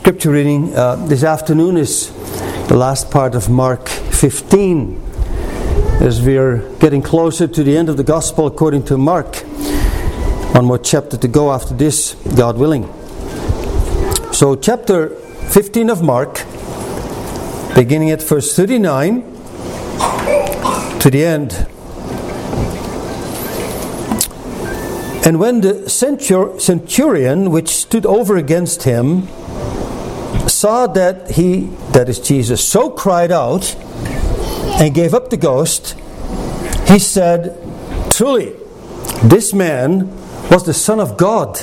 Scripture reading this afternoon is the last part of Mark 15. As we are getting closer to the end of the Gospel according to Mark. One more chapter to go after this, God willing. So chapter 15 of Mark, beginning at verse 39 to the end. And when the centurion which stood over against him saw that he, that is Jesus, so cried out and gave up the ghost, he said, "Truly, this man was the Son of God."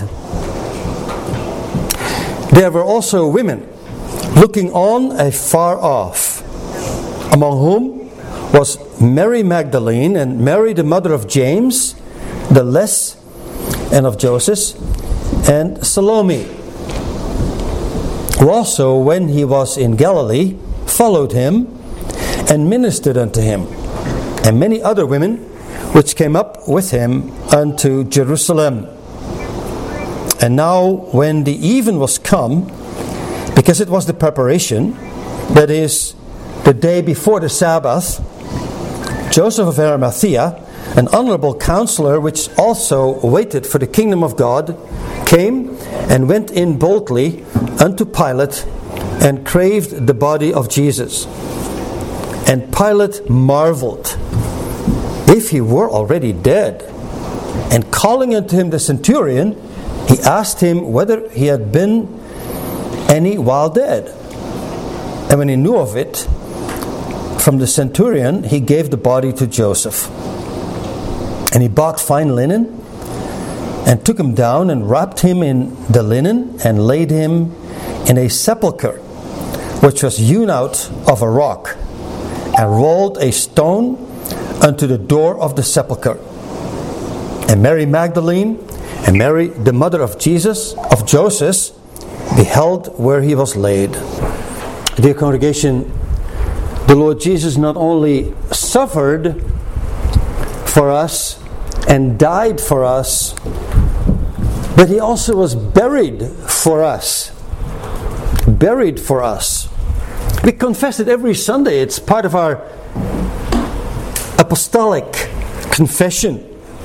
There were also women looking on afar off, among whom was Mary Magdalene and Mary the mother of James, the less, and of Joseph, and Salome, who also, when he was in Galilee, followed him and ministered unto him, and many other women which came up with him unto Jerusalem. And now when the even was come, because it was the preparation, that is, the day before the Sabbath, Joseph of Arimathea, an honorable counselor which also waited for the kingdom of God, came and went in boldly unto Pilate and craved the body of Jesus. And Pilate marveled if he were already dead. And calling unto him the centurion, he asked him whether he had been any while dead. And when he knew of it from the centurion, he gave the body to Joseph. And he bought fine linen, and took him down, and wrapped him in the linen, and laid him in a sepulchre, which was hewn out of a rock, and rolled a stone unto the door of the sepulchre. And Mary Magdalene, and Mary the mother of Jesus, of Joseph, beheld where he was laid. Dear congregation, the Lord Jesus not only suffered for us and died for us, but he also was buried for us. Buried for us. We confess it every Sunday. It's part of our apostolic confession.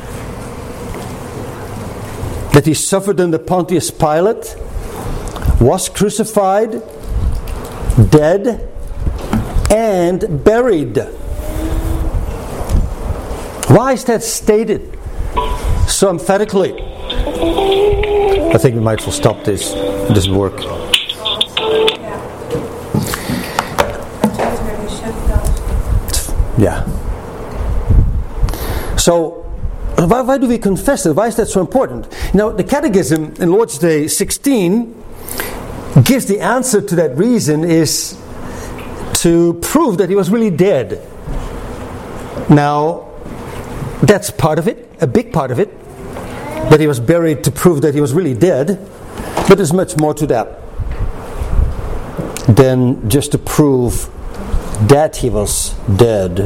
That he suffered under Pontius Pilate, was crucified, dead, and buried. Why is that stated so emphatically? I think we might as well stop this. It doesn't work. Yeah. So, why do we confess it? Why is that so important? Now, the Catechism in Lord's Day 16 gives the answer to that reason is to prove that he was really dead. Now, that's part of it, a big part of it, that he was buried to prove that he was really dead. But there's much more to that than just to prove that he was dead.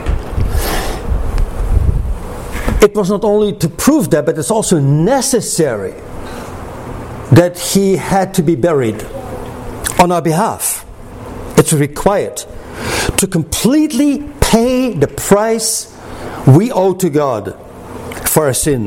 It was not only to prove that, but it's also necessary that he had to be buried on our behalf. It's required to completely pay the price we owe to God for our sin.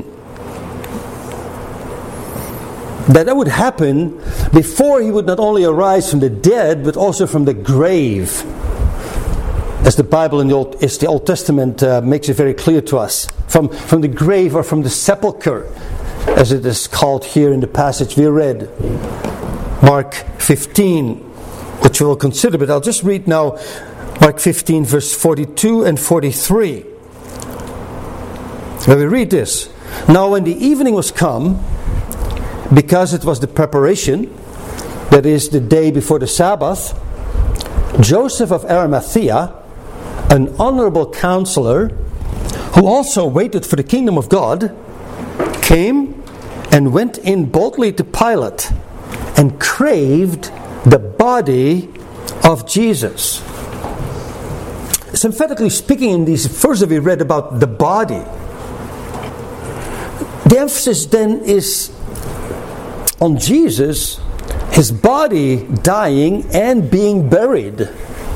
That would happen before he would not only arise from the dead, but also from the grave. As the Bible in the Old Testament makes it very clear to us. From the grave, or from the sepulchre, as it is called here in the passage we read. Mark 15, which we will consider, but I'll just read now Mark 15 verse 42 and 43. Where we read this. Now when the evening was come, because it was the preparation, that is the day before the Sabbath, Joseph of Arimathea, an honorable counselor, who also waited for the kingdom of God, came and went in boldly to Pilate and craved the body of Jesus. Sympathetically speaking, in these verses we read about the body, the emphasis then is on Jesus his body dying and being buried.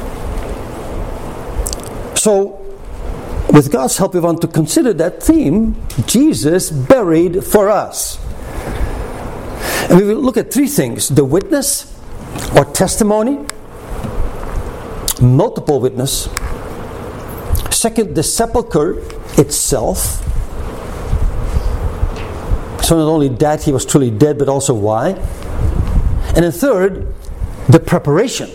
So, with God's help, we want to consider that theme, Jesus buried for us. And we will look at three things: the witness or testimony, multiple witness. Second, the sepulchre itself. So not only that he was truly dead, but also why. And then third, the preparation.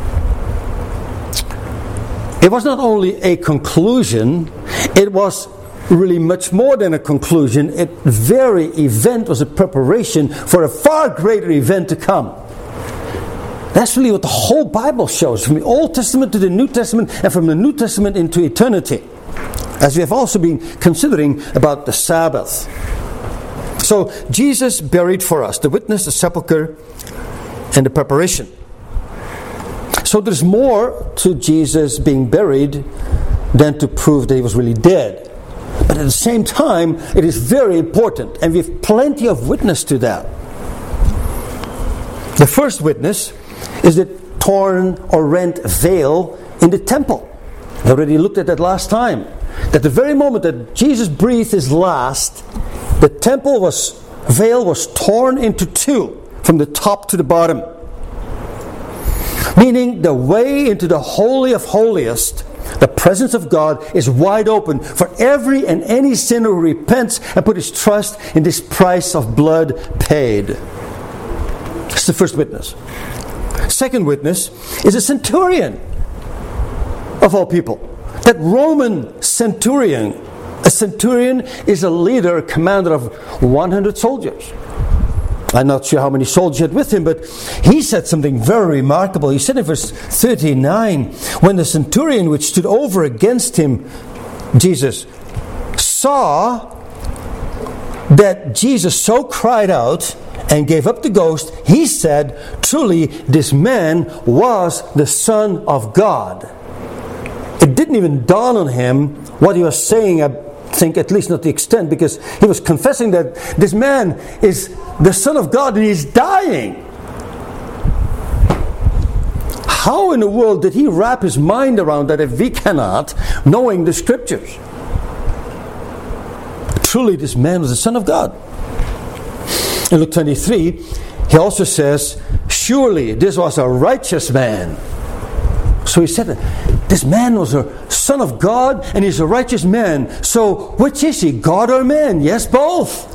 It was not only a conclusion, it was really much more than a conclusion. The very event was a preparation for a far greater event to come. That's really what the whole Bible shows, from the Old Testament to the New Testament, and from the New Testament into eternity. As we have also been considering about the Sabbath. So, Jesus buried for us, the witness, the sepulchre, and the preparation. So there's more to Jesus being buried than to prove that he was really dead. But at the same time, it is very important, and we have plenty of witness to that. The first witness is the torn or rent veil in the temple. I already looked at that last time. At the very moment that Jesus breathed his last, the temple veil was torn into two, from the top to the bottom. Meaning the way into the Holy of Holiest, the presence of God, is wide open for every and any sinner who repents and put his trust in this price of blood paid. That's the first witness. Second witness is a centurion, of all people. That Roman centurion. A centurion is a leader, a commander of 100 soldiers. I'm not sure how many soldiers he had with him, but he said something very remarkable. He said in verse 39, when the centurion which stood over against him, Jesus, saw that Jesus so cried out and gave up the ghost, he said, truly this man was the Son of God. It didn't even dawn on him what he was saying, I think, at least not the extent, because he was confessing that this man is the Son of God and he's dying. How in the world did he wrap his mind around that if we cannot, knowing the Scriptures? Truly this man was the Son of God. In Luke 23, he also says, surely this was a righteous man. So he said that this man was a Son of God and he's a righteous man. So which is he, God or man? Yes, both.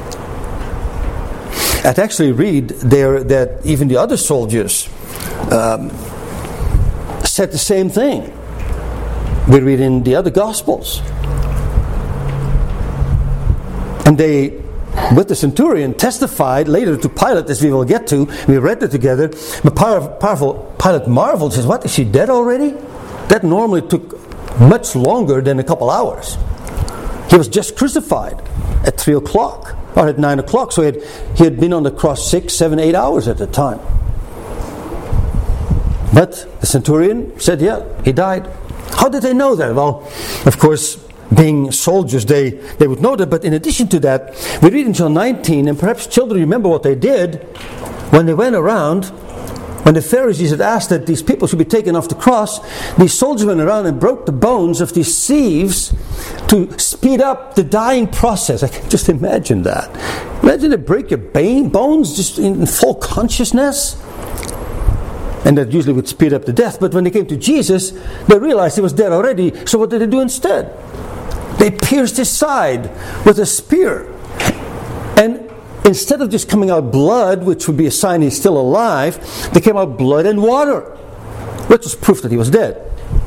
I'd actually read there that even the other soldiers said the same thing. We read in the other Gospels. And they, with the centurion, testified later to Pilate, as we will get to. We read it together. But Pilate marveled, says, what, is she dead already? That normally took much longer than a couple hours. He was just crucified at 3 o'clock. Or at 9 o'clock, so he had been on the cross 6, 7, 8 hours at the time. But the centurion said, yeah, he died. How did they know that? Well, of course, being soldiers, they would know that. But in addition to that, we read in John 19, and perhaps children remember what they did when they went around. When the Pharisees had asked that these people should be taken off the cross, these soldiers went around and broke the bones of these thieves to speed up the dying process. I can just imagine that. Imagine they break your bones just in full consciousness. And that usually would speed up the death. But when they came to Jesus, they realized he was dead already. So what did they do instead? They pierced his side with a spear. And instead of just coming out blood, which would be a sign he's still alive, there came out blood and water, which was proof that he was dead.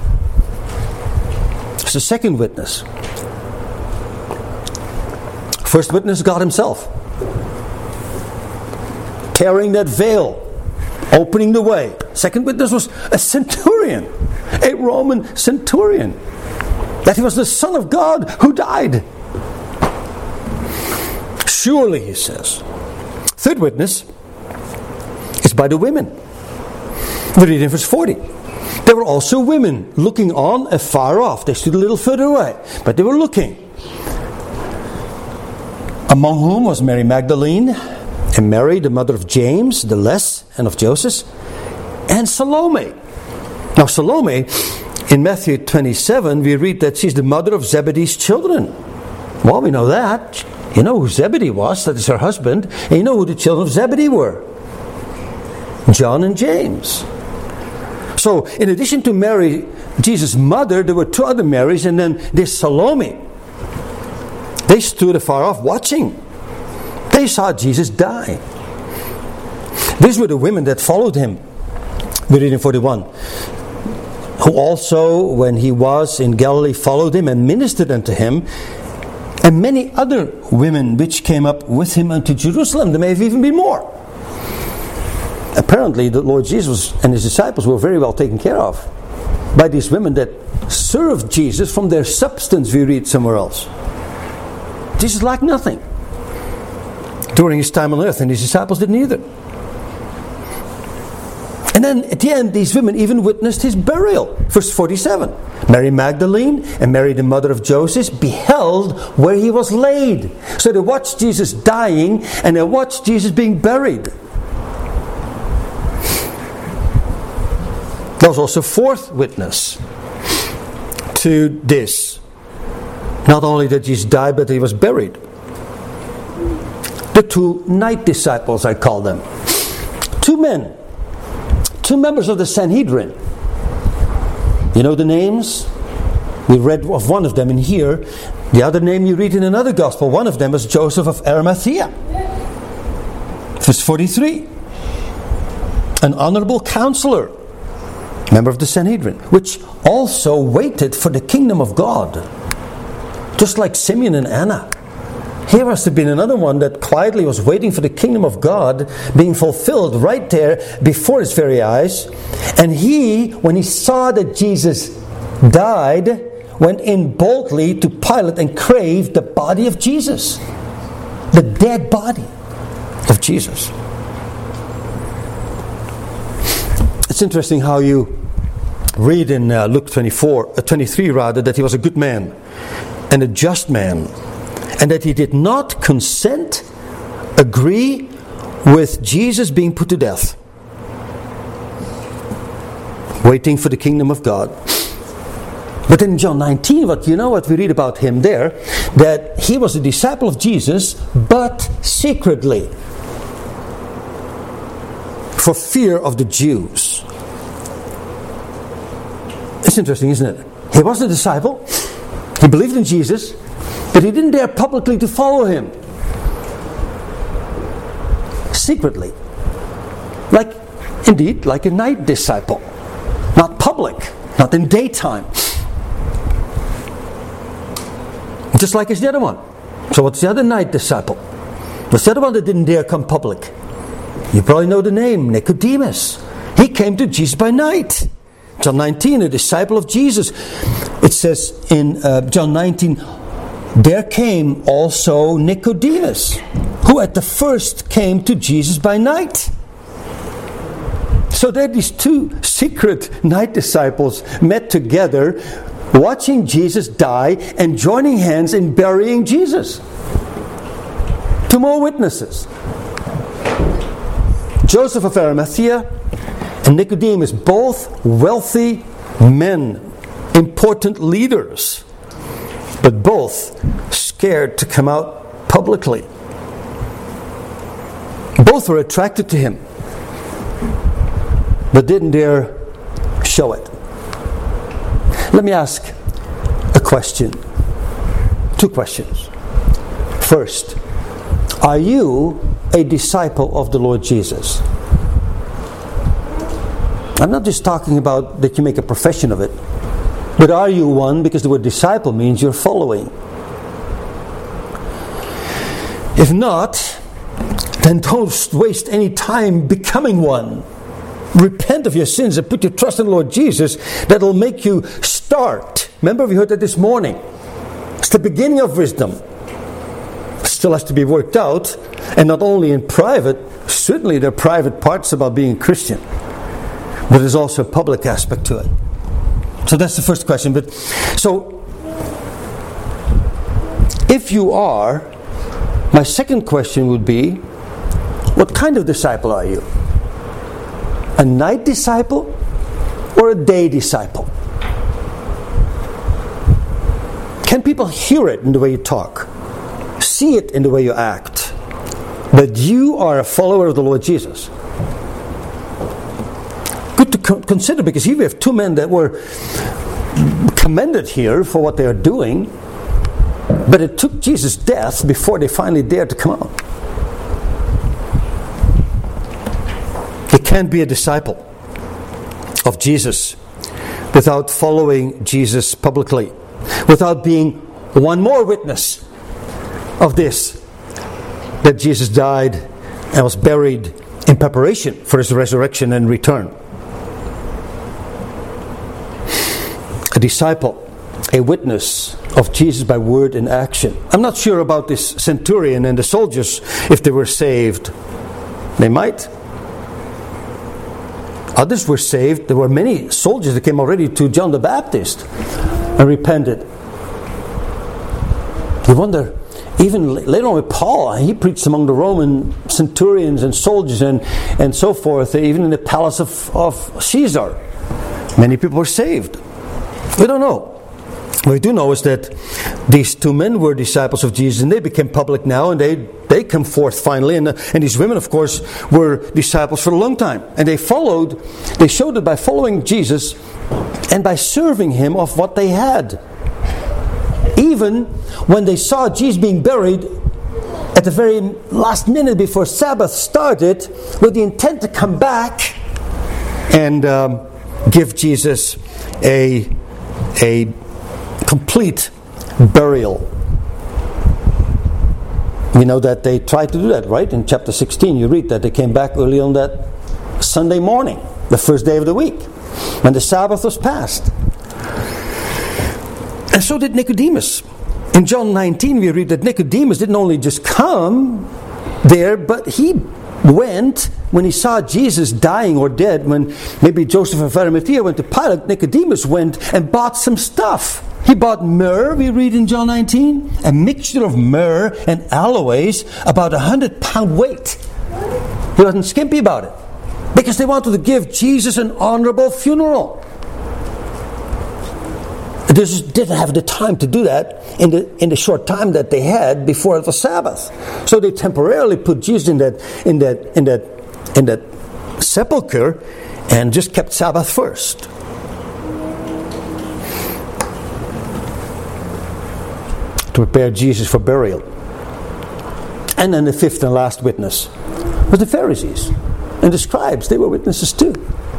It's the second witness. First witness, God himself. Tearing that veil, opening the way. Second witness was a centurion, a Roman centurion, that he was the Son of God who died. Surely, he says. Third witness is by the women. We read in verse 40. There were also women looking on afar off. They stood a little further away, but they were looking. Among whom was Mary Magdalene, and Mary, the mother of James, the less, and of Joseph, and Salome. Now Salome, in Matthew 27, we read that she's the mother of Zebedee's children. Well, we know that. You know who Zebedee was, that is her husband, and you know who the children of Zebedee were. John and James. So, in addition to Mary, Jesus' mother, there were two other Marys, and then this Salome. They stood afar off watching. They saw Jesus die. These were the women that followed him. We read in 41. Who also, when he was in Galilee, followed him and ministered unto him, and many other women which came up with him unto Jerusalem. There may have even been more. Apparently, the Lord Jesus and his disciples were very well taken care of by these women that served Jesus from their substance, we read somewhere else. Jesus lacked nothing during his time on earth, and his disciples didn't either. And then at the end, these women even witnessed his burial. Verse 47. Mary Magdalene and Mary the mother of Joseph beheld where he was laid. So they watched Jesus dying and they watched Jesus being buried. There was also a fourth witness to this. Not only that Jesus died, but he was buried. The two night disciples, I call them. Two men. Two members of the Sanhedrin. You know the names? We read of one of them in here. The other name you read in another gospel. One of them was Joseph of Arimathea. Verse 43. An honorable counselor, member of the Sanhedrin, which also waited for the kingdom of God. Just like Simeon and Anna. Here must have been another one that quietly was waiting for the kingdom of God being fulfilled right there before his very eyes. And he, when he saw that Jesus died, went in boldly to Pilate and craved the body of Jesus. The dead body of Jesus. It's interesting how you read in Luke 23 that he was a good man and a just man. And that he did not agree with Jesus being put to death. Waiting for the kingdom of God. But in John 19, what we read about him there, that he was a disciple of Jesus, but secretly. For fear of the Jews. It's interesting, isn't it? He was a disciple. He believed in Jesus. But he didn't dare publicly to follow him. Secretly. Like a night disciple. Not public. Not in daytime. Just like the other one. So what's the other night disciple? What's the other one that didn't dare come public? You probably know the name. Nicodemus. He came to Jesus by night. John 19, a disciple of Jesus. It says in John 19... There came also Nicodemus, who at the first came to Jesus by night. So there these two secret night disciples met together, watching Jesus die and joining hands in burying Jesus. Two more witnesses. Joseph of Arimathea and Nicodemus, both wealthy men, important leaders. But both scared to come out publicly. Both were attracted to him, but didn't dare show it. Let me ask a question. Two questions. First, are you a disciple of the Lord Jesus? I'm not just talking about that you make a profession of it. But are you one? Because the word disciple means you're following. If not, then don't waste any time becoming one. Repent of your sins and put your trust in the Lord Jesus. That'll make you start. Remember, we heard that this morning. It's the beginning of wisdom. Still has to be worked out. And not only in private. Certainly there are private parts about being a Christian. But there's also a public aspect to it. So that's the first question. But so, if you are, my second question would be, What kind of disciple are you? A night disciple or a day disciple? Can people hear it in the way you talk? See it in the way you act? But you are a follower of the Lord Jesus. Good to consider, because here we have two men that were commended here for what they are doing, but it took Jesus' death before they finally dared to come out. You can't be a disciple of Jesus without following Jesus publicly, without being one more witness of this, that Jesus died and was buried in preparation for his resurrection and return. A disciple, a witness of Jesus by word and action. I'm not sure about this centurion and the soldiers, if they were saved. They might. Others were saved. There were many soldiers that came already to John the Baptist and repented. You wonder, even later on with Paul, he preached among the Roman centurions and soldiers and so forth, even in the palace of Caesar. Many people were saved. We don't know. What we do know is that these two men were disciples of Jesus, and they became public now, and they come forth finally. And these women, of course, were disciples for a long time. And they showed it by following Jesus and by serving him of what they had. Even when they saw Jesus being buried at the very last minute before Sabbath started, with the intent to come back and give Jesus a complete burial. We know that they tried to do that, right? In chapter 16 you read that they came back early on that Sunday morning, the first day of the week, when the Sabbath was passed. And so did Nicodemus. In John 19 we read that Nicodemus didn't only just come there, but he went when he saw Jesus dying or dead. When maybe Joseph of Arimathea went to Pilate, Nicodemus went and bought some stuff. He bought myrrh, we read in John 19, a mixture of myrrh and aloes, about 100-pound weight. He wasn't skimpy about it, because they wanted to give Jesus an honorable funeral. They just didn't have the time to do that in the short time that they had before the Sabbath. So they temporarily put Jesus in that sepulcher and just kept Sabbath first. To prepare Jesus for burial. And then the fifth and last witness was the Pharisees and the scribes. They were witnesses too.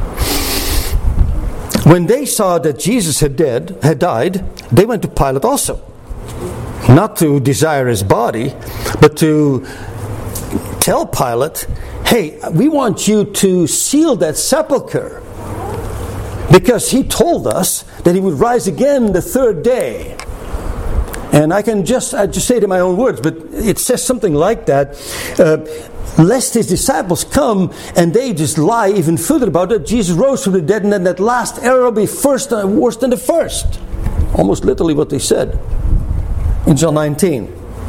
When they saw that Jesus had died, they went to Pilate also. Not to desire his body, but to tell Pilate, hey, we want you to seal that sepulcher, because he told us that he would rise again the third day. And I just say it in my own words, but it says something like that. Lest his disciples come and they just lie even further about it. Jesus rose from the dead, and then that last error will be worse than the first. Almost literally what they said in John 19.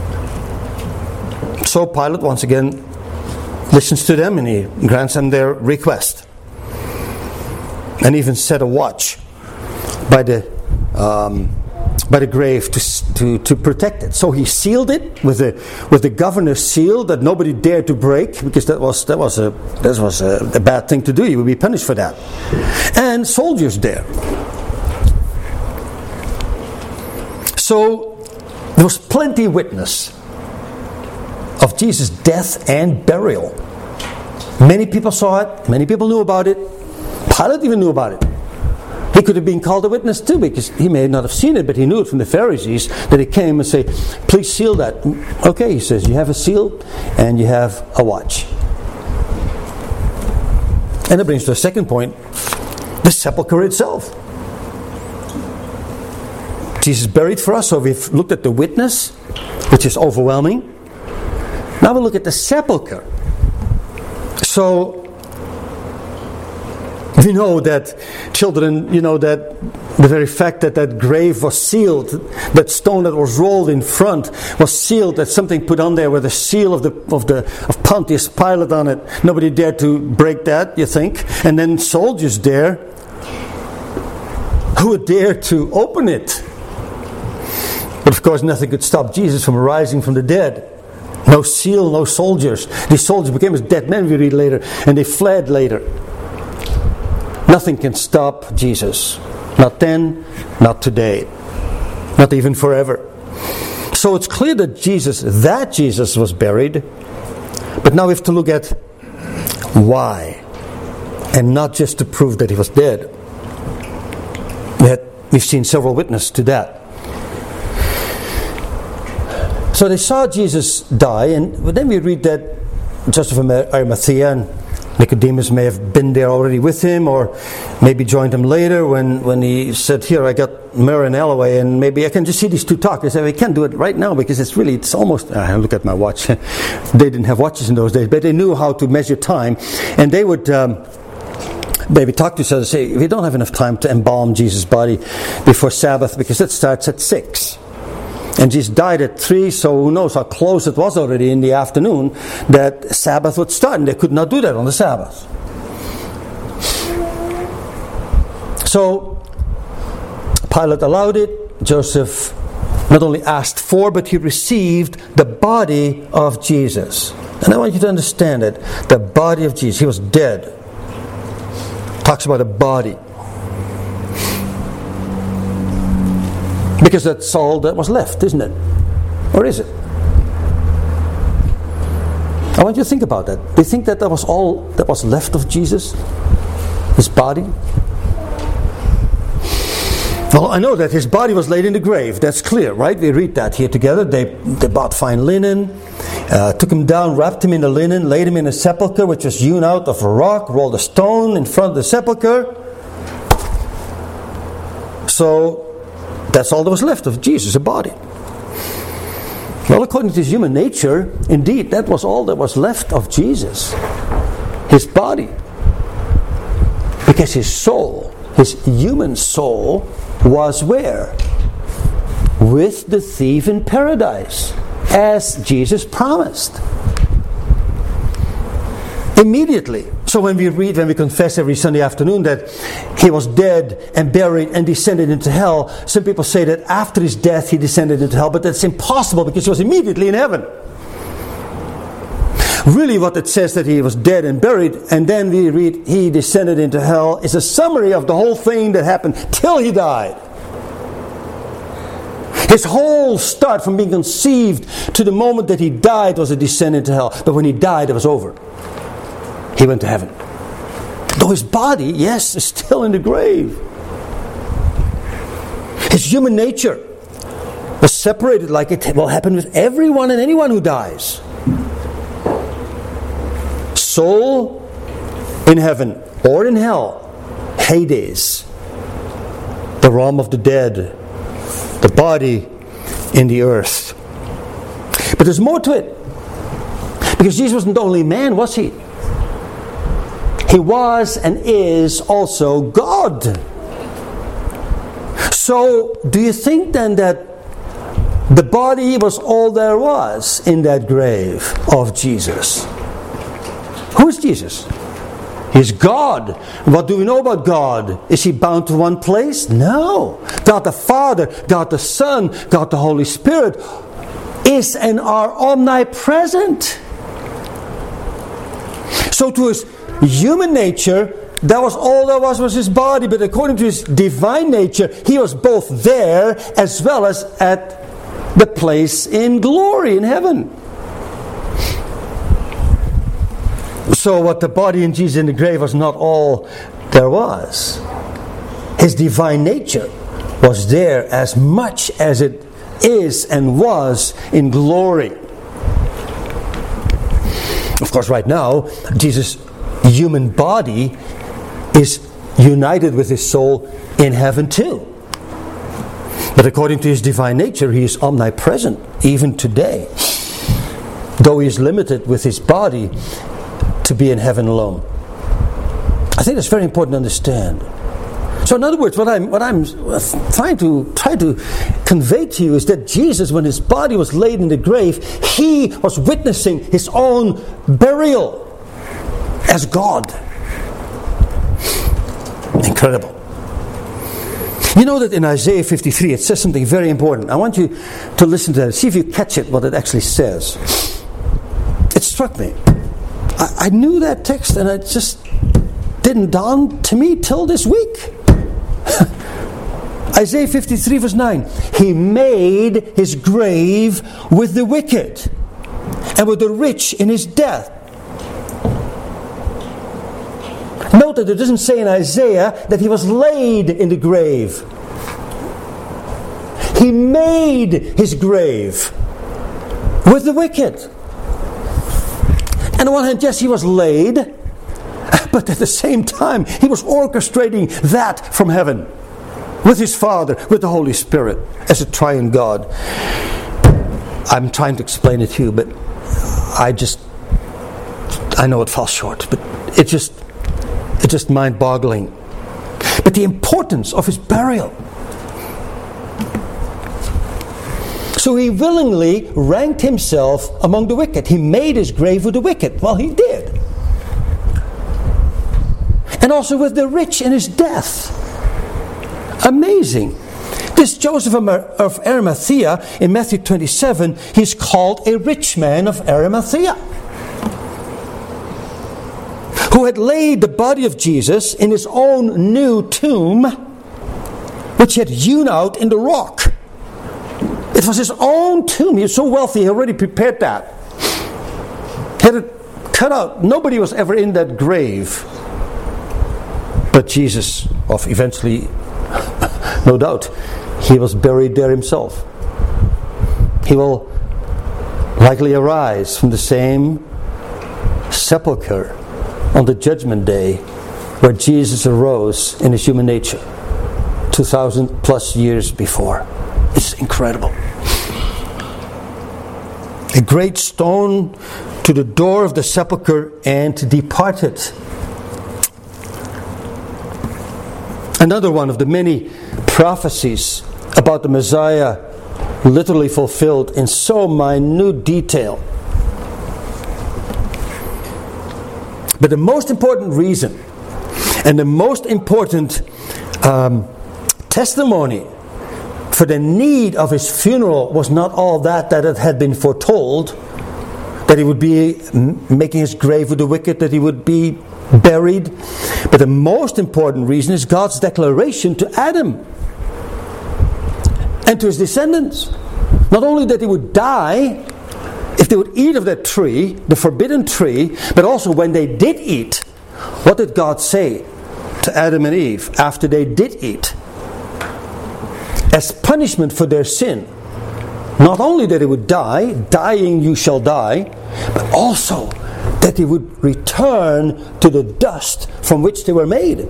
So Pilate once again listens to them, and he grants them their request. And even set a watch by the grave to protect it. So he sealed it with the governor's seal that nobody dared to break, because that was a bad thing to do. You would be punished for that. And soldiers there. So there was plenty of witness of Jesus' death and burial. Many people saw it. Many people knew about it. Pilate even knew about it. He could have been called a witness too, because he may not have seen it, but he knew it from the Pharisees, that he came and say, please seal that. Okay, he says, you have a seal and you have a watch. And that brings to the second point, the sepulchre itself. Jesus buried for us, so we've looked at the witness, which is overwhelming. Now we'll look at the sepulchre. So We know that children, that the very fact that that grave was sealed, that stone that was rolled in front was sealed, that something put on there with the seal of Pontius Pilate on it. Nobody dared to break that, you think? And then soldiers there, who would dare to open it? But of course nothing could stop Jesus from rising from the dead. No seal, no soldiers. These soldiers became as dead men, we read later, and they fled later. Nothing can stop Jesus. Not then, not today. Not even forever. So it's clear that Jesus was buried. But now we have to look at why. And not just to prove that he was dead. We've seen several witnesses to that. So they saw Jesus die, but then we read that Joseph of Arimathea and Nicodemus may have been there already with him, or maybe joined him later when he said, "Here, I got myrrh and aloe, and maybe I can just see these two talk." They said, "We can't do it right now because it's almost." I look at my watch. They didn't have watches in those days, but they knew how to measure time, and they would talk to each other and say, "We don't have enough time to embalm Jesus' body before Sabbath because it starts at 6." And Jesus died at 3, so who knows how close it was already in the afternoon that Sabbath would start, and they could not do that on the Sabbath. So Pilate allowed it. Joseph not only asked for, but he received the body of Jesus. And I want you to understand it. The body of Jesus. He was dead. Talks about a body. Because that's all that was left, isn't it? Or is it? I want you to think about that. Do you think that was all that was left of Jesus? His body? Well, I know that his body was laid in the grave. That's clear, right? We read that here together. They bought fine linen, took him down, wrapped him in the linen, laid him in a sepulchre which was hewn out of a rock, rolled a stone in front of the sepulchre. So that's all that was left of Jesus, a body. Well, according to his human nature, indeed, that was all that was left of Jesus. His body. Because his soul, his human soul, was where? With the thief in paradise, as Jesus promised. Immediately. So when we confess every Sunday afternoon that he was dead and buried and descended into hell, some people say that after his death he descended into hell, but that's impossible because he was immediately in heaven. Really what it says that he was dead and buried, and then we read he descended into hell, is a summary of the whole thing that happened till he died. His whole start from being conceived to the moment that he died was a descent into hell. But when he died, it was over. He went to heaven. Though his body, yes, is still in the grave. His human nature was separated like it will happen with everyone and anyone who dies. Soul in heaven or in hell, Hades, the realm of the dead, the body in the earth. But there's more to it. Because Jesus wasn't only man, was he? He was and is also God. So, do you think then that the body was all there was in that grave of Jesus? Who is Jesus? He's God. What do we know about God? Is he bound to one place? No. God the Father, God the Son, God the Holy Spirit is and are omnipresent. So to his human nature, that was all there was his body, but according to his divine nature, he was both there as well as at the place in glory in heaven. So what the body in Jesus in the grave was not all there was. His divine nature was there as much as it is and was in glory. Of course, right now, Jesus' human body is united with his soul in heaven too. But according to his divine nature, he is omnipresent even today. Though he is limited with his body to be in heaven alone. I think it's very important to understand. So in other words, what I'm trying to convey to you is that Jesus, when his body was laid in the grave, he was witnessing his own burial as God. Incredible. You know that in Isaiah 53 it says something very important. I want you to listen to that. See if you catch it, what it actually says. It struck me. I knew that text and it just didn't dawn to me till this week. Isaiah 53 verse 9. He made his grave with the wicked and with the rich in his death. Note that it doesn't say in Isaiah that he was laid in the grave. He made his grave with the wicked. And on one hand, yes, he was laid, but at the same time, he was orchestrating that from heaven with his Father, with the Holy Spirit, as a triune God. I'm trying to explain it to you, but I know it falls short, but it's just mind-boggling. But the importance of his burial. So he willingly ranked himself among the wicked. He made his grave with the wicked. Well, he did. And also with the rich in his death. Amazing. This Joseph of Arimathea, in Matthew 27, he's called a rich man of Arimathea, who had laid the body of Jesus in his own new tomb, which he had hewn out in the rock. It was his own tomb. He was so wealthy, he already prepared that. He had it cut out. Nobody was ever in that grave. But Jesus, eventually, no doubt, he was buried there himself. He will likely arise from the same sepulchre on the judgment day where Jesus arose in his human nature 2,000 plus years before. It's incredible. A great stone to the door of the sepulchre and departed. Another one of the many prophecies about the Messiah literally fulfilled in so minute detail. But the most important reason and the most important testimony for the need of his funeral was not all that it had been foretold, that he would be making his grave with the wicked, that he would be buried. But the most important reason is God's declaration to Adam and to his descendants. Not only that they would die if they would eat of that tree, the forbidden tree, but also when they did eat, what did God say to Adam and Eve after they did eat? As punishment for their sin, not only that they would die, dying you shall die, but also that they would return to the dust from which they were made.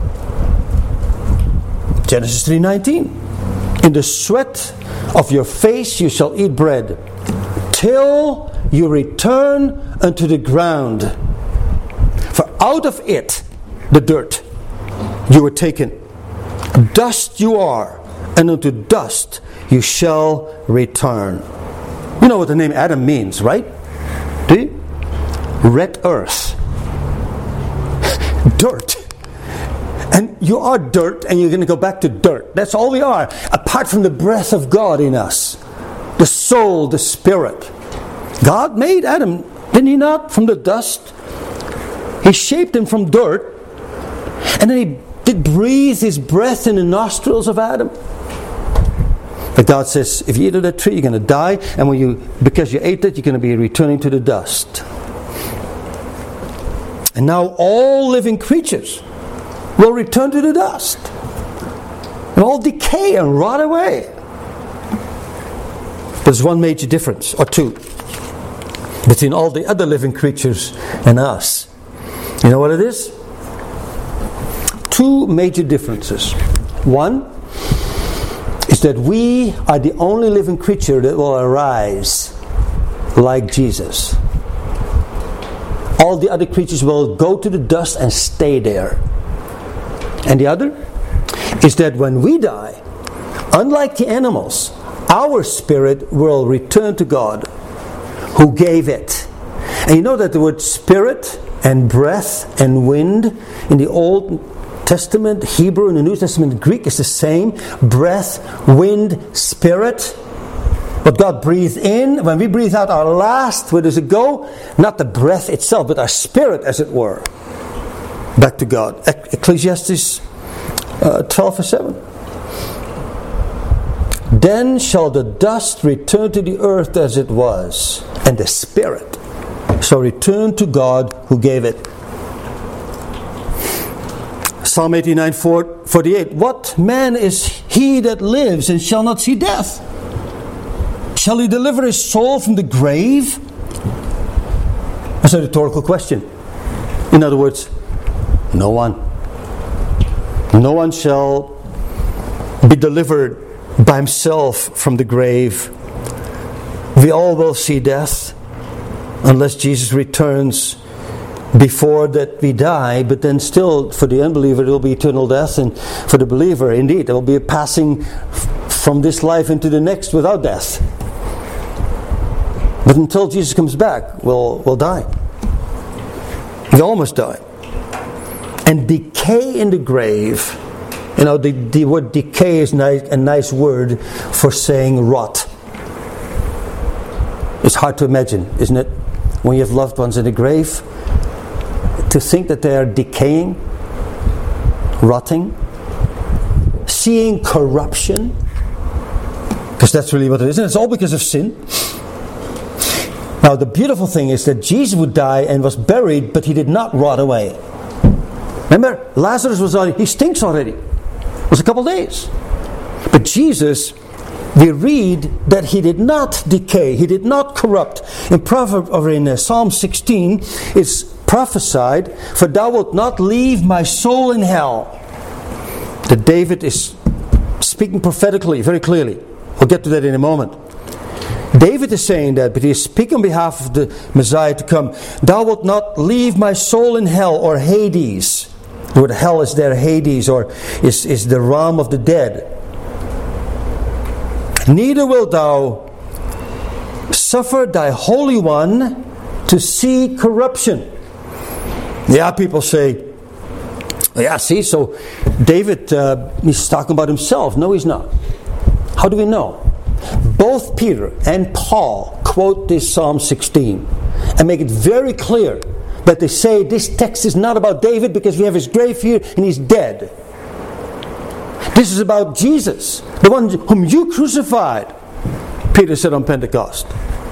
Genesis 3:19. In the sweat of your face you shall eat bread, till you return unto the ground. For out of it, the dirt, you were taken. Dust you are, and unto dust you shall return. You know what the name Adam means, right? Do you? Red earth. Dirt. And you are dirt, and you're going to go back to dirt. That's all we are, apart from the breath of God in us. The soul, the spirit. God made Adam, didn't he not, from the dust? He shaped him from dirt, and then he did breathe his breath in the nostrils of Adam. But God says, if you eat of that tree, you're going to die, and because you ate it, you're going to be returning to the dust. And now all living creatures will return to the dust. And all decay and rot away. There's one major difference, or two, between all the other living creatures and us. You know what it is? Two major differences. One is that we are the only living creature that will arise like Jesus. All the other creatures will go to the dust and stay there. And the other is that when we die, unlike the animals, our spirit will return to God, who gave it. And you know that the word spirit and breath and wind in the Old Testament, Hebrew, in the New Testament, Greek is the same. Breath, wind, spirit. What God breathed in, when we breathe out our last, where does it go? Not the breath itself, but our spirit, as it were. Back to God. Ecclesiastes 12:7. Then shall the dust return to the earth as it was, and the spirit shall return to God who gave it. Psalm 89:48. What man is he that lives and shall not see death? Shall he deliver his soul from the grave? That's a rhetorical question. In other words, no one. No one shall be delivered by himself from the grave. We all will see death unless Jesus returns before that we die. But then still, for the unbeliever, it will be eternal death, and for the believer, indeed, there will be a passing from this life into the next without death. But until Jesus comes back, we'll die. We all must die. And decay in the grave, you know, the word decay is a nice word for saying rot. It's hard to imagine, isn't it? When you have loved ones in the grave, to think that they are decaying, rotting, seeing corruption, because that's really what it is, and it's all because of sin. Now the beautiful thing is that Jesus would die and was buried, but he did not rot away. Remember, Lazarus he stinks already. It was a couple days. But Jesus, we read that he did not decay, he did not corrupt. In Psalm 16, it's prophesied, "For thou wilt not leave my soul in hell." That David is speaking prophetically, very clearly. We'll get to that in a moment. David is saying that, but he is speaking on behalf of the Messiah to come. "Thou wilt not leave my soul in hell," or Hades. The word hell is there, Hades, or is the realm of the dead. "Neither wilt thou suffer thy Holy One to see corruption." Yeah, people say, yeah, see, so David, he's talking about himself. No, he's not. How do we know? Both Peter and Paul quote this Psalm 16 and make it very clear that they say this text is not about David because we have his grave here and he's dead. This is about Jesus, the one whom you crucified, Peter said on Pentecost.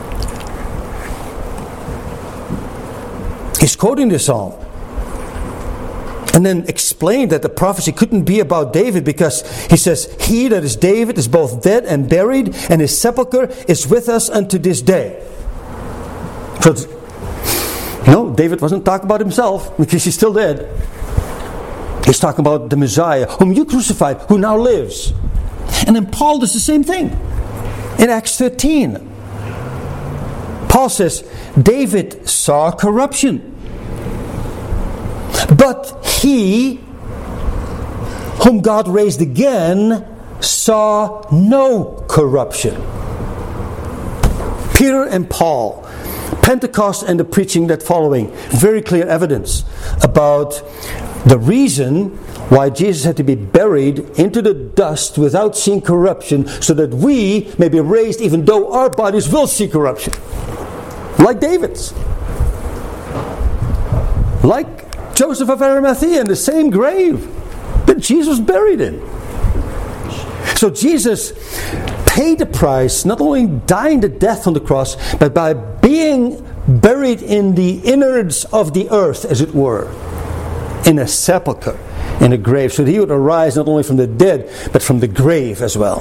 He's quoting this psalm. And then explained that the prophecy couldn't be about David because he says, "He that is David is both dead and buried, and his sepulchre is with us unto this day." So, David wasn't talking about himself because he's still dead. He's talking about the Messiah, whom you crucified, who now lives. And then Paul does the same thing in Acts 13. Paul says, David saw corruption, but he, whom God raised again, saw no corruption. Peter and Paul, Pentecost and the preaching that following, very clear evidence about the reason why Jesus had to be buried into the dust without seeing corruption, so that we may be raised even though our bodies will see corruption. Like David's. Like Joseph of Arimathea in the same grave that Jesus was buried in. So Jesus paid the price, not only dying the death on the cross, but by being buried in the innards of the earth, as it were, in a sepulchre, in a grave, so that he would arise not only from the dead, but from the grave as well.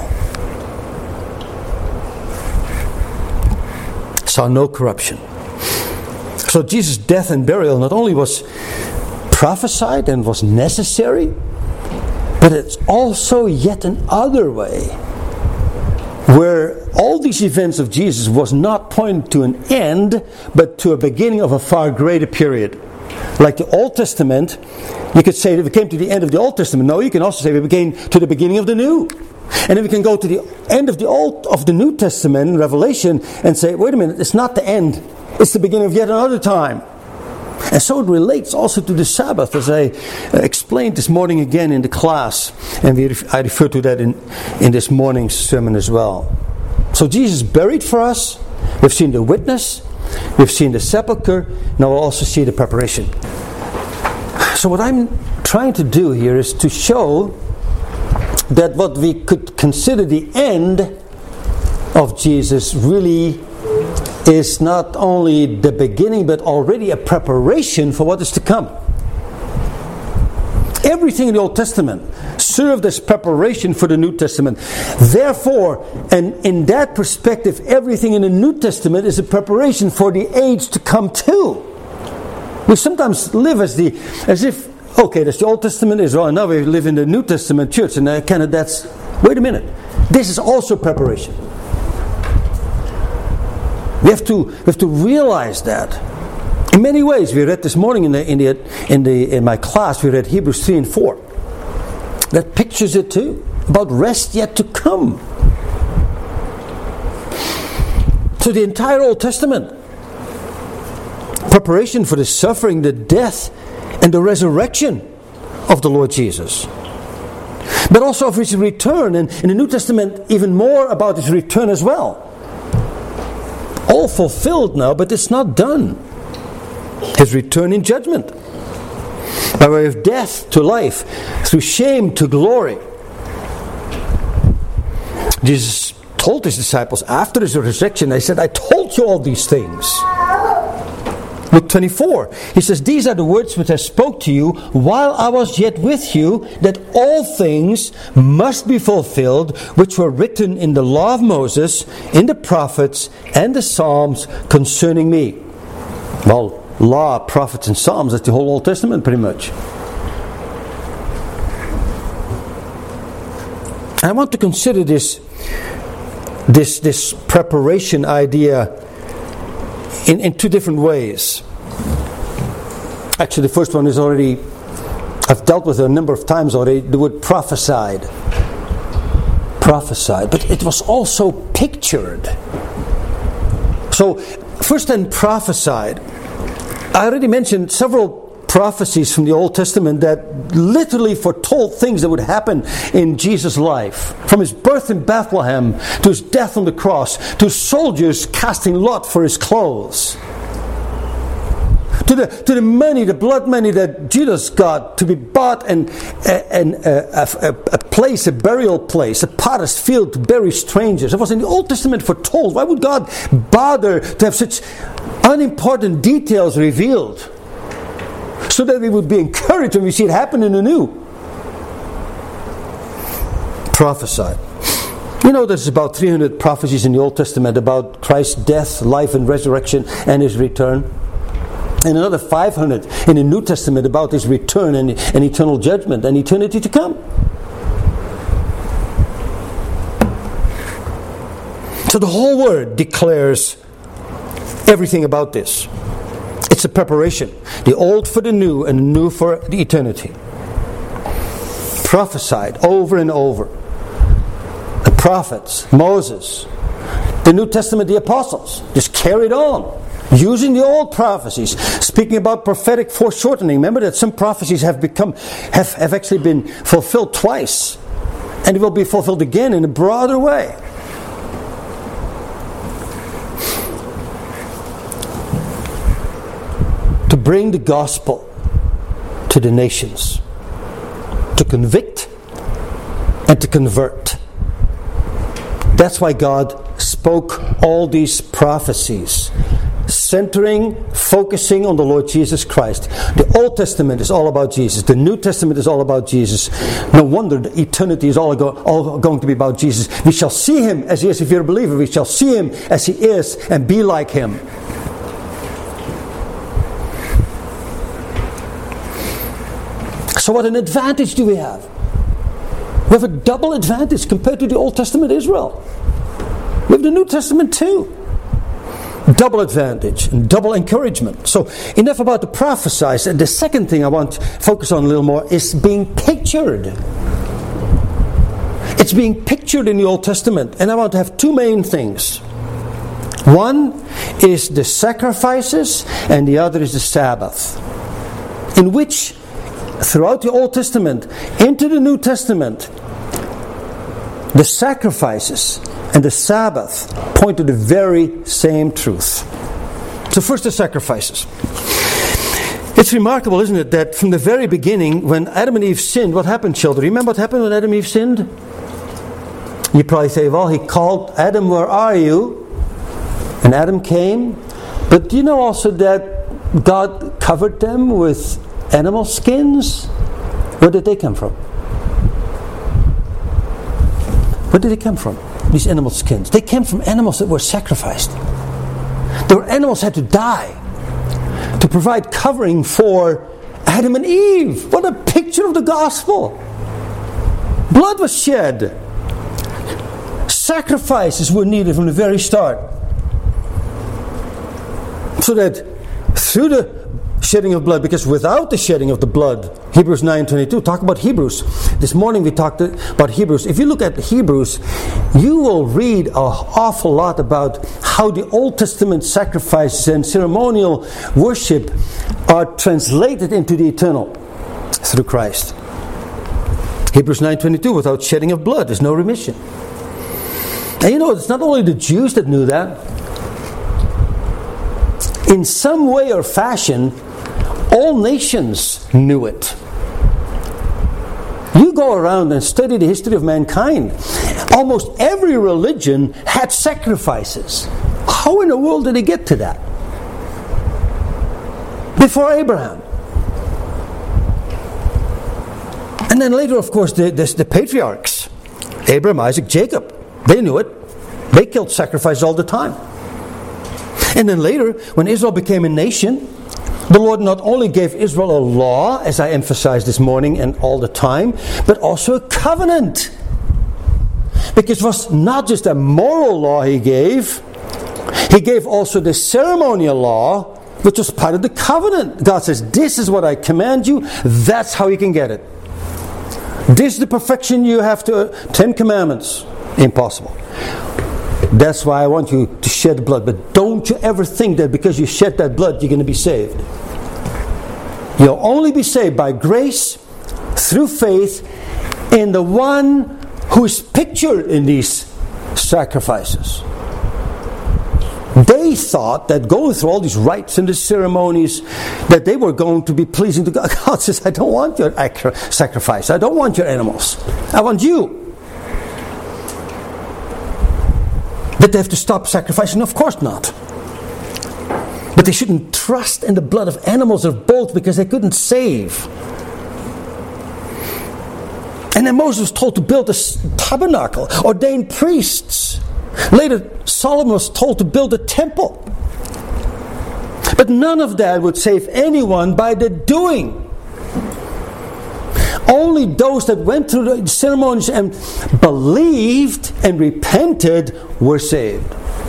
Saw no corruption. So Jesus' death and burial not only was prophesied and was necessary, but it's also yet another way where all these events of Jesus was not pointing to an end, but to a beginning of a far greater period. Like the Old Testament, you could say that we came to the end of the Old Testament. No, you can also say we came to the beginning of the New. And then we can go to the end of the New Testament, Revelation, and say, wait a minute, it's not the end. It's the beginning of yet another time. And so it relates also to the Sabbath, as I explained this morning again in the class. And I refer to that in this morning's sermon as well. So Jesus buried for us. We've seen the witness. We've seen the sepulchre. Now we'll also see the preparation. So what I'm trying to do here is to show that what we could consider the end of Jesus really is not only the beginning, but already a preparation for what is to come. Everything in the Old Testament served as preparation for the New Testament. Therefore, and in that perspective, everything in the New Testament is a preparation for the age to come too. We sometimes live as if, okay, that's the Old Testament Israel, and now we live in the New Testament church, and wait a minute, this is also preparation. We have to realize that. In many ways, we read this morning in my class, we read Hebrews 3 and 4. That pictures it too, about rest yet to come. So the entire Old Testament, preparation for the suffering, the death, and the resurrection of the Lord Jesus. But also of His return, and in the New Testament, even more about His return as well. All fulfilled now, but it's not done. His return in judgment. By way of death to life, through shame to glory. Jesus told His disciples after His resurrection, they said, I told you all these things. Luke 24, He says, these are the words which I spoke to you while I was yet with you, that all things must be fulfilled which were written in the law of Moses, in the prophets, and the Psalms concerning me. Well, law, prophets, and Psalms, that's the whole Old Testament pretty much. I want to consider this preparation idea in two different ways. Actually, the first one is already, I've dealt with it a number of times already, the word prophesied. Prophesied. But it was also pictured. So, first then prophesied. I already mentioned several prophecies from the Old Testament that literally foretold things that would happen in Jesus' life. From His birth in Bethlehem, to His death on the cross, to soldiers casting lot for His clothes, to the money, the blood money that Judas got to be bought, and a place, a burial place, a potter's field to bury strangers. It was in the Old Testament foretold. Why would God bother to have such unimportant details revealed? So that we would be encouraged when we see it happen in the New. Prophesied. You know, there's about 300 prophecies in the Old Testament about Christ's death, life, and resurrection, and His return. And another 500 in the New Testament about His return and eternal judgment and eternity to come. So the whole Word declares everything about this. It's a preparation. The old for the new, and the new for the eternity. Prophesied over and over. The prophets, Moses, the New Testament, the apostles, just carried on. Using the old prophecies, speaking about prophetic foreshortening. Remember that some prophecies have actually been fulfilled twice. And it will be fulfilled again in a broader way. To bring the gospel to the nations. To convict and to convert. That's why God spoke all these prophecies. Centering, focusing on the Lord Jesus Christ. The Old Testament is all about Jesus. The New Testament is all about Jesus. No wonder the eternity is all going to be about Jesus. We shall see Him as He is if you're a believer. We shall see Him as He is and be like Him. So what an advantage do we have? We have a double advantage compared to the Old Testament Israel. We have the New Testament too. Double advantage and double encouragement. So enough about the prophesies. And the second thing I want to focus on a little more is being pictured. It's being pictured in the Old Testament. And I want to have two main things. One is the sacrifices and the other is the Sabbath. In which, throughout the Old Testament, into the New Testament, the sacrifices and the Sabbath point to the very same truth. So first the sacrifices. It's remarkable, isn't it, that from the very beginning, when Adam and Eve sinned, what happened, children? Remember what happened when Adam and Eve sinned? You probably say, well, he called Adam, where are you? And Adam came. But do you know also that God covered them with animal skins? Where did they come from? Where did they come from? These animal skins. They came from animals that were sacrificed. There were animals that had to die to provide covering for Adam and Eve. What a picture of the gospel. Blood was shed. Sacrifices were needed from the very start. So that through the shedding of blood, because without the shedding of the blood, Hebrews 9:22, talk about Hebrews. This morning we talked about Hebrews. If you look at Hebrews, you will read an awful lot about how the Old Testament sacrifices and ceremonial worship are translated into the eternal through Christ. Hebrews 9:22, without shedding of blood, there's no remission. And you know, it's not only the Jews that knew that. In some way or fashion, all nations knew it. You go around and study the history of mankind. Almost every religion had sacrifices. How in the world did they get to that? Before Abraham. And then later, of course, the patriarchs. Abraham, Isaac, Jacob. They knew it. They killed sacrifices all the time. And then later, when Israel became a nation, the Lord not only gave Israel a law, as I emphasized this morning and all the time, but also a covenant. Because it was not just a moral law He gave also the ceremonial law, which was part of the covenant. God says, this is what I command you, that's how you can get it. This is the perfection you have to, 10 commandments. Impossible. That's why I want you to shed blood. But don't you ever think that because you shed that blood, you're going to be saved. You'll only be saved by grace, through faith, in the one who is pictured in these sacrifices. They thought that going through all these rites and the ceremonies, that they were going to be pleasing to God. God says, I don't want your sacrifice. I don't want your animals. I want you. That they have to stop sacrificing? Of course not. But they shouldn't trust in the blood of animals or bulls because they couldn't save. And then Moses was told to build a tabernacle, ordain priests. Later, Solomon was told to build a temple. But none of that would save anyone by the doing. Only those that went through the ceremonies and believed and repented were saved.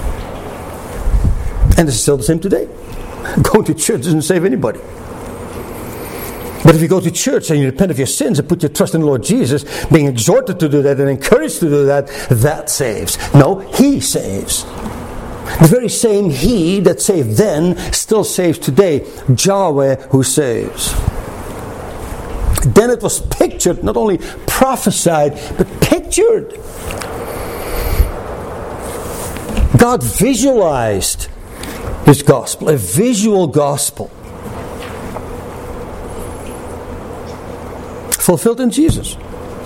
And it's still the same today. Going to church doesn't save anybody. But if you go to church and you repent of your sins and put your trust in the Lord Jesus, being exhorted to do that and encouraged to do that, that saves. No, He saves. The very same He that saved then still saves today. Yahweh who saves. Then it was pictured, not only prophesied, but pictured. God visualized His gospel, a visual gospel. Fulfilled in Jesus.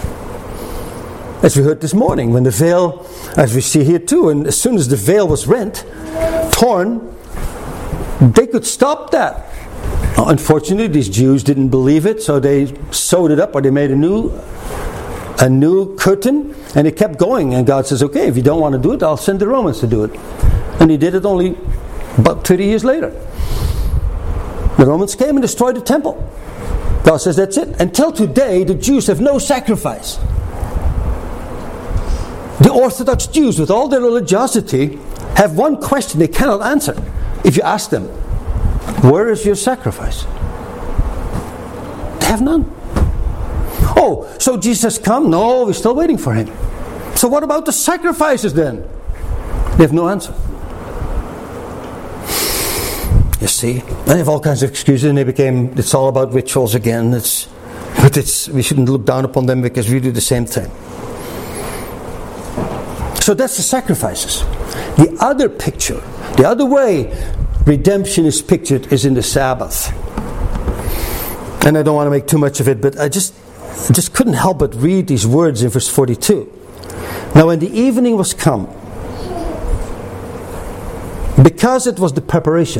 As we heard this morning, when the veil, as we see here too, and as soon as the veil was rent, torn, they could stop that. Unfortunately, these Jews didn't believe it, so they sewed it up, or they made a new curtain, and it kept going. And God says, okay, if you don't want to do it, I'll send the Romans to do it. And He did it only about 30 years later. The Romans came and destroyed the temple. God says, that's it. Until today, the Jews have no sacrifice. The Orthodox Jews, with all their religiosity, have one question they cannot answer. If you ask them, where is your sacrifice? They have none. Oh, so Jesus has come? No, we're still waiting for him. So what about the sacrifices then? They have no answer. You see, they have all kinds of excuses, and it's all about rituals again. We shouldn't look down upon them because we do the same thing. So that's the sacrifices. The other picture, the other way redemption is pictured is in the Sabbath. And I don't want to make too much of it, but I just couldn't help but read these words in verse 42. Now when the evening was come, because it was the preparation,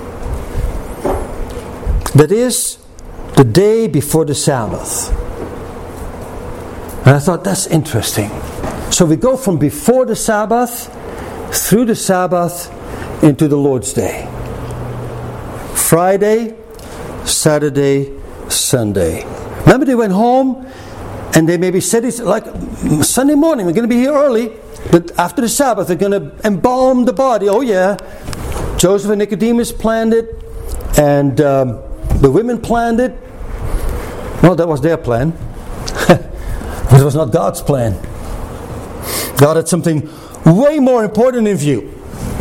that is, the day before the Sabbath. And I thought, that's interesting. So we go from before the Sabbath, through the Sabbath, into the Lord's Day. Friday, Saturday, Sunday. Remember they went home, and they maybe said it's like Sunday morning, we're going to be here early, but after the Sabbath they're going to embalm the body. Oh yeah, Joseph and Nicodemus planned it, and the women planned it. Well, that was their plan. It was not God's plan. God had something way more important in view.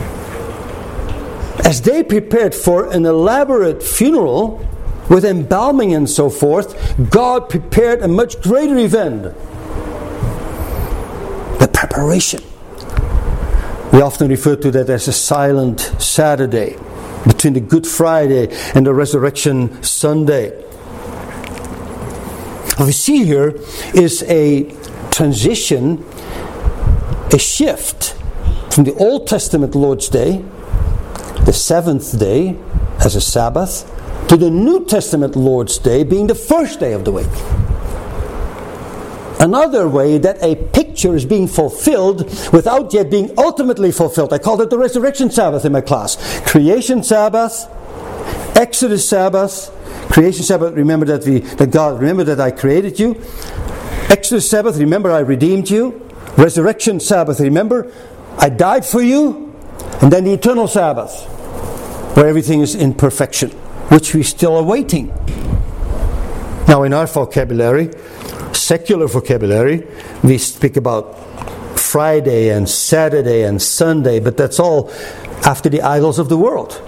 As they prepared for an elaborate funeral with embalming and so forth, God prepared a much greater event. The preparation. We often refer to that as a silent Saturday, between the Good Friday and the Resurrection Sunday. What we see here is a transition, a shift from the Old Testament Lord's Day, the seventh day as a Sabbath, to the New Testament Lord's Day being the first day of the week. Another way that a picture is being fulfilled without yet being ultimately fulfilled. I called it the Resurrection Sabbath in my class. Creation Sabbath, Exodus Sabbath. Creation Sabbath, remember that I created you. Exodus Sabbath, remember I redeemed you. Resurrection Sabbath, remember I died for you. And then the eternal Sabbath, where everything is in perfection, which we still are waiting. Now in our vocabulary, secular vocabulary, we speak about Friday and Saturday and Sunday, but that's all after the idols of the world.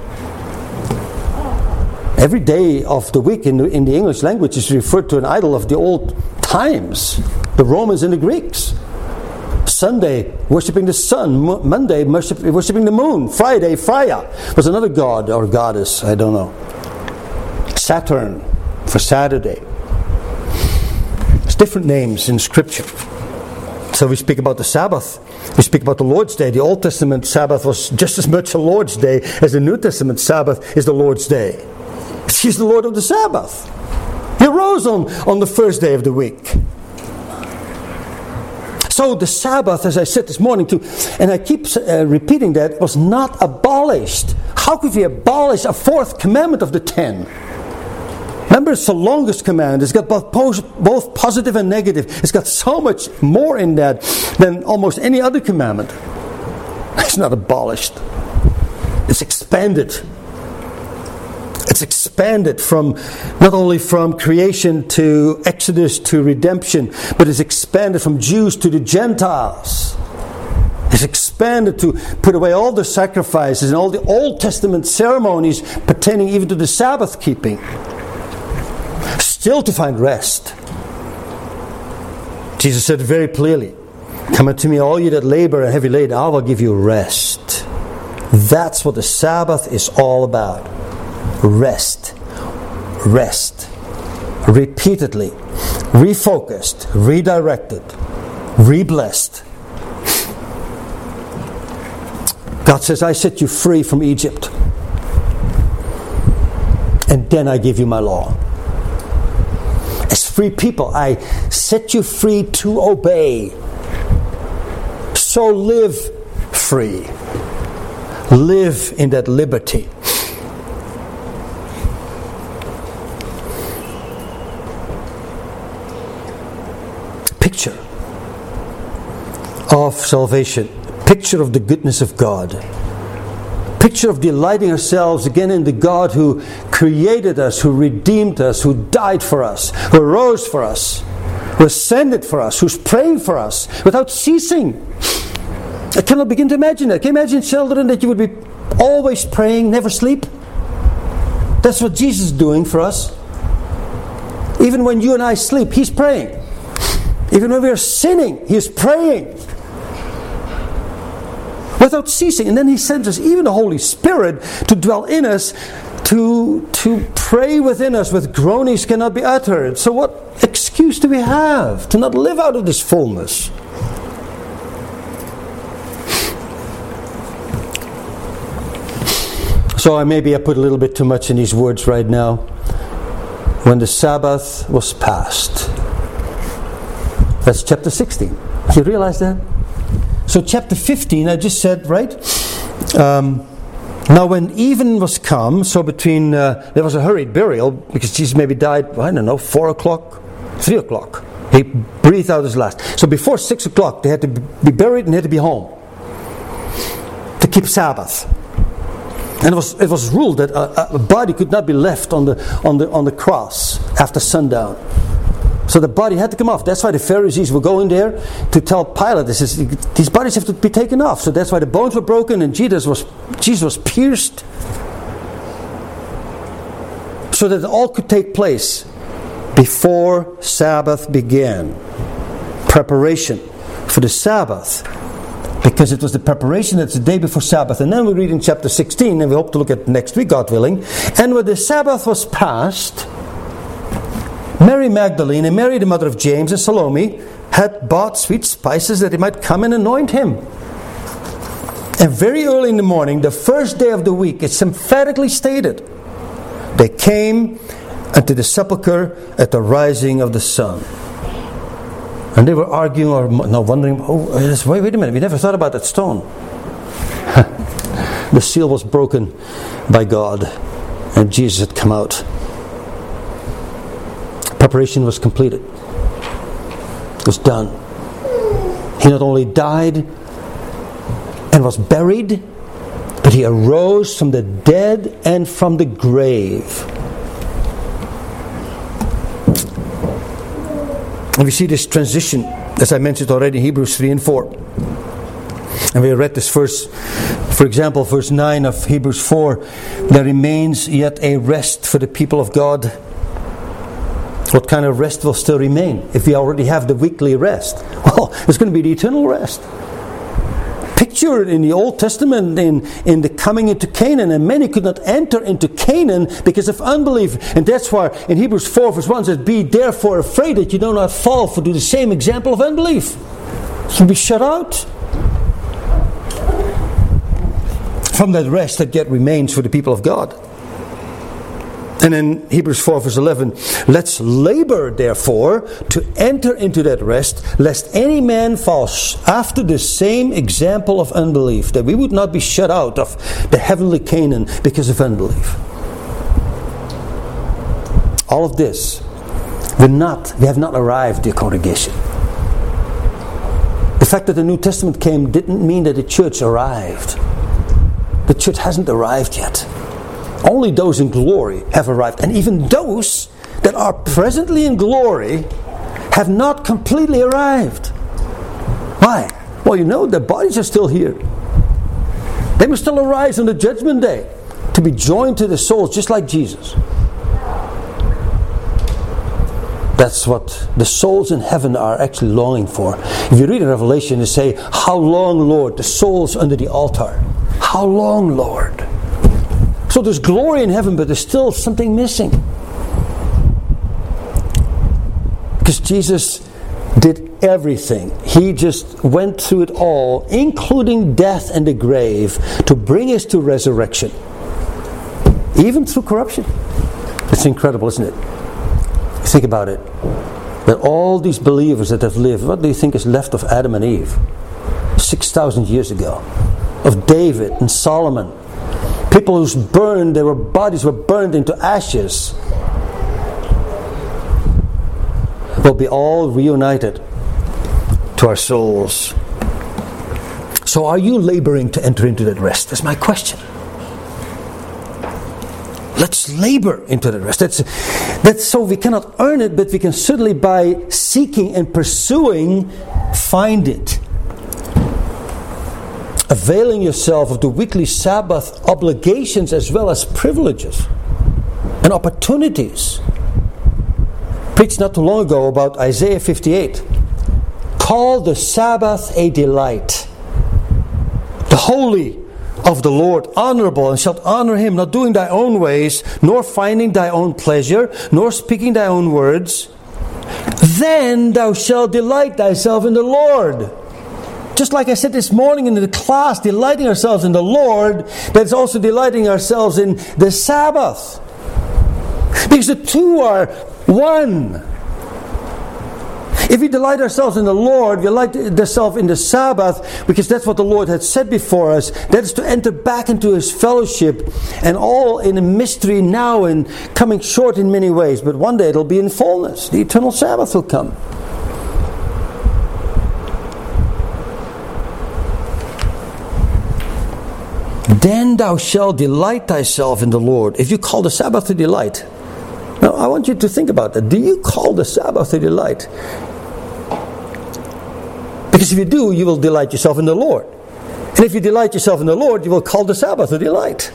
Every day of the week in the English language is referred to an idol of the old times, the Romans and the Greeks. Sunday, worshipping the sun. Monday, worshipping the moon. Friday, Freya was another god or goddess, I don't know. Saturn for Saturday. There's different names in Scripture. So we speak about the Sabbath. We speak about the Lord's Day. The Old Testament Sabbath was just as much a Lord's Day as the New Testament Sabbath is the Lord's Day. He's the Lord of the Sabbath. He rose on the first day of the week. So the Sabbath, as I said this morning too, and I keep repeating that, was not abolished. How could we abolish a fourth commandment of the 10? Remember, it's the longest command. It's got both positive and negative. It's got so much more in that than almost any other commandment. It's not abolished. It's expanded. It's expanded from not only from creation to Exodus to redemption, but it's expanded from Jews to the Gentiles. It's expanded to put away all the sacrifices and all the Old Testament ceremonies pertaining even to the Sabbath keeping. Still to find rest. Jesus said very clearly, "Come unto me, all you that labor and heavy laden, I will give you rest." That's what the Sabbath is all about. Rest. Rest. Repeatedly. Refocused. Redirected. Reblessed. God says, I set you free from Egypt. And then I give you my law. As free people, I set you free to obey. So live free. Live in that liberty. of salvation. Picture of the goodness of God. Picture of delighting ourselves again in the God who created us, who redeemed us, who died for us, who rose for us, who ascended for us, who's praying for us without ceasing. I cannot begin to imagine that. Can you imagine, children, that you would be always praying, never sleep? That's what Jesus is doing for us. Even when you and I sleep, He's praying. Even when we are sinning, He is praying without ceasing. And then He sends us even the Holy Spirit to dwell in us, to pray within us with groanings cannot be uttered. So what excuse do we have to not live out of this fullness? So maybe I put a little bit too much in these words right now. When the Sabbath was past. That's chapter 16. Do you realize that? So chapter 15, I just said, right? Now when even was come, so between, there was a hurried burial, because Jesus maybe died, 4 o'clock, 3 o'clock. He breathed out his last. So before 6 o'clock, they had to be buried and they had to be home. To keep Sabbath. And it was ruled that a body could not be left on the cross after sundown. So the body had to come off. That's why the Pharisees were going there to tell Pilate, these bodies have to be taken off. So that's why the bones were broken and Jesus was pierced. So that it all could take place before Sabbath began. Preparation for the Sabbath. Because it was the preparation that's the day before Sabbath. And then we read in chapter 16, and we hope to look at next week, God willing. And when the Sabbath was past, Mary Magdalene and Mary the mother of James and Salome had bought sweet spices that they might come and anoint him. And very early in the morning, the first day of the week, it's emphatically stated, they came unto the sepulchre at the rising of the sun. And they were arguing or wondering, wait a minute, we never thought about that stone. The seal was broken by God and Jesus had come out. Preparation was completed. It was done. He not only died and was buried, but He arose from the dead and from the grave. And we see this transition, as I mentioned already, in Hebrews 3 and 4. And we read this verse, for example, verse 9 of Hebrews 4. There remains yet a rest for the people of God. What kind of rest will still remain if we already have the weekly rest? Well, it's going to be the eternal rest. Pictured in the Old Testament in the coming into Canaan, and many could not enter into Canaan because of unbelief. And that's why in Hebrews 4 verse 1 says, be therefore afraid that you do not fall for the same example of unbelief. So be shut out from that rest that yet remains for the people of God. And in Hebrews 4 verse 11, let's labor therefore to enter into that rest, lest any man fall after the same example of unbelief, that we would not be shut out of the heavenly Canaan because of unbelief. All of this, we have not arrived, dear congregation. The fact that the New Testament came didn't mean that the church arrived. The church hasn't arrived yet. Only those in glory have arrived. And even those that are presently in glory have not completely arrived. Why? Well, their bodies are still here. They must still arise on the judgment day to be joined to the souls just like Jesus. That's what the souls in heaven are actually longing for. If you read in Revelation, they say, how long, Lord? The souls under the altar. How long, Lord? So there's glory in heaven, but there's still something missing. Because Jesus did everything. He just went through it all, including death and the grave, to bring us to resurrection. Even through corruption. It's incredible, isn't it? Think about it. That all these believers that have lived, what do you think is left of Adam and Eve? 6,000 years ago. Of David and Solomon. People whose their bodies were burned into ashes, will be all reunited to our souls. So are you laboring to enter into that rest? That's my question. Let's labor into that rest. That's so we cannot earn it, but we can certainly by seeking and pursuing find it. Availing yourself of the weekly Sabbath obligations as well as privileges and opportunities. Preached not too long ago about Isaiah 58. Call the Sabbath a delight. The holy of the Lord honorable, and shalt honor him, not doing thy own ways, nor finding thy own pleasure, nor speaking thy own words. Then thou shalt delight thyself in the Lord. Just like I said this morning in the class, delighting ourselves in the Lord, that's also delighting ourselves in the Sabbath. Because the two are one. If we delight ourselves in the Lord, we delight ourselves in the Sabbath, because that's what the Lord had said before us. That is to enter back into His fellowship, and all in a mystery now and coming short in many ways. But one day it'll be in fullness. The eternal Sabbath will come. Then thou shalt delight thyself in the Lord. If you call the Sabbath a delight. Now I want you to think about that. Do you call the Sabbath a delight? Because if you do, you will delight yourself in the Lord. And if you delight yourself in the Lord, you will call the Sabbath a delight.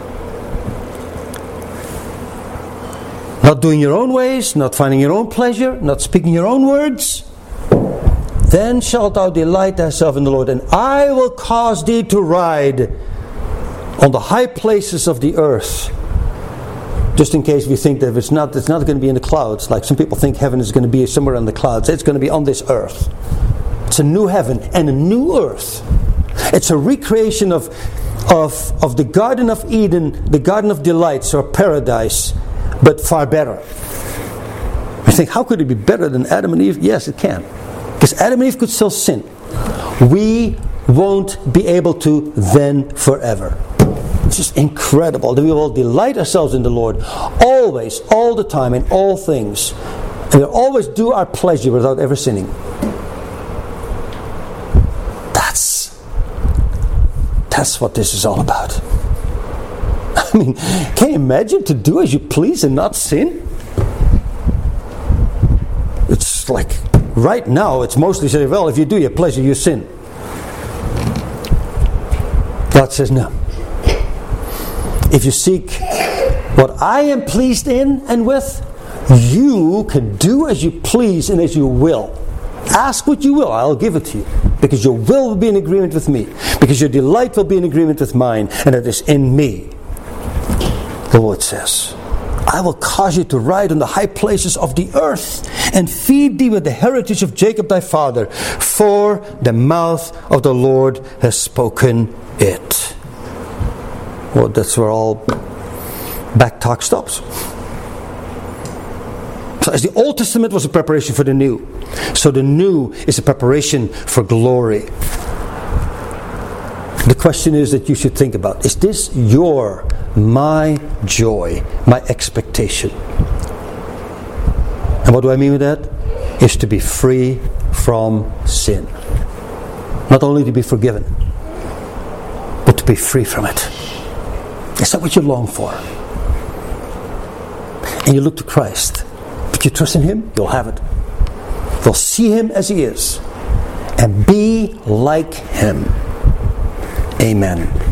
Not doing your own ways, not finding your own pleasure, not speaking your own words. Then shalt thou delight thyself in the Lord, and I will cause thee to ride on the high places of the earth. Just in case we think that it's not going to be in the clouds, like some people think heaven is going to be somewhere in the clouds. It's going to be on this earth. It's a new heaven and a new earth. It's a recreation of the Garden of Eden, the Garden of Delights or Paradise, but far better. I think, how could it be better than Adam and Eve? Yes, it can. Because Adam and Eve could still sin. We won't be able to then forever. It's just incredible that we will delight ourselves in the Lord always, all the time, in all things. And we'll always do our pleasure without ever sinning. That's what this is all about. I mean, can you imagine to do as you please and not sin? It's like, right now, it's mostly saying, well, if you do your pleasure, you sin. God says, no. If you seek what I am pleased in and with, you can do as you please and as you will. Ask what you will, I'll give it to you. Because your will be in agreement with me. Because your delight will be in agreement with mine. And it is in me. The Lord says, I will cause you to ride on the high places of the earth, and feed thee with the heritage of Jacob thy father. For the mouth of the Lord has spoken it. Well, that's where all back talk stops. So as the Old Testament was a preparation for the New, so the New is a preparation for glory. The question is that you should think about, is this my joy, my expectation? And what do I mean with that? Is to be free from sin. Not only to be forgiven, but to be free from it. Is that what you long for? And you look to Christ. If you trust in Him, you'll have it. You'll see Him as He is and be like Him. Amen.